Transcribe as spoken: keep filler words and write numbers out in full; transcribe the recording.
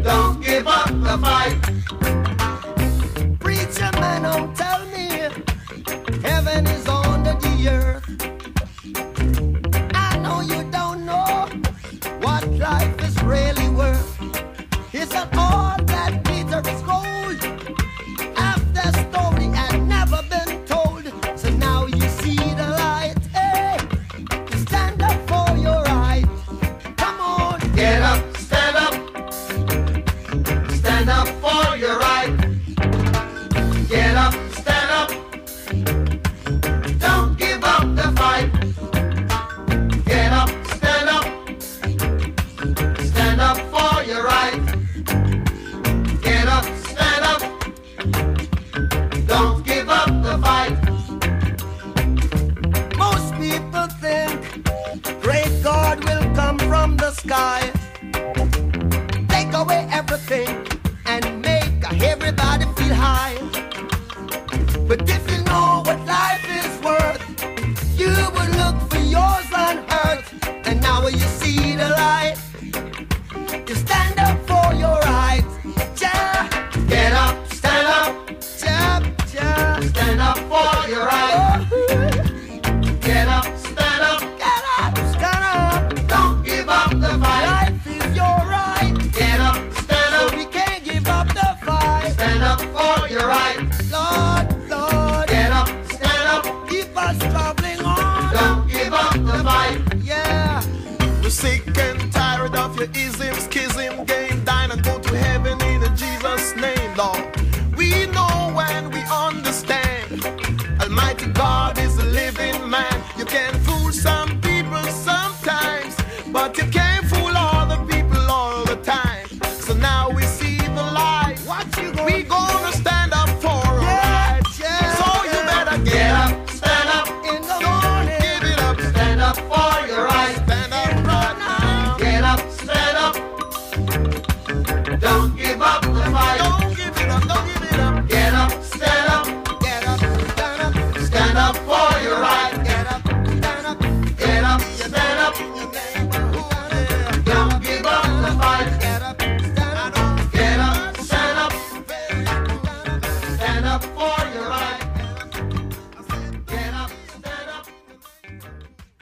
Don't give up the fight. Preacher man, don't tell me heaven is under the earth. I know you don't know what life is really worth. It's not all that Peter is gold. After story had never been told. So now you see the light. Hey, stand up for your right. Come on, Get up, stand up. Stand up for your right. Get up, stand up. Don't give up the fight. Get up, stand up. Stand up for your right. Get up, stand up. Don't give up the fight. most people think great God will come from the sky, take away everything and make everybody feel high. But if you know what life is worth, you would look for yours on earth. And now you see the light, you stand up for your rights. Ja, Get up, stand up. ja, ja. Stand up for your right. Oh, Get up, stand up. get up, stand up. Don't give up the fight. Life is your right, Get up, stand so up. we can't give up the fight. Stand up for your right. Lord, Lord, Get up, stand up. keep us traveling on. Don't give up the fight. Yeah. We're sick and tired of your ism, schism, game, dine and go to heaven in Jesus' name, Lord. We know and we understand. Almighty God is a living man. You can fool some people sometimes, but you can't fool all the people all the time. So now we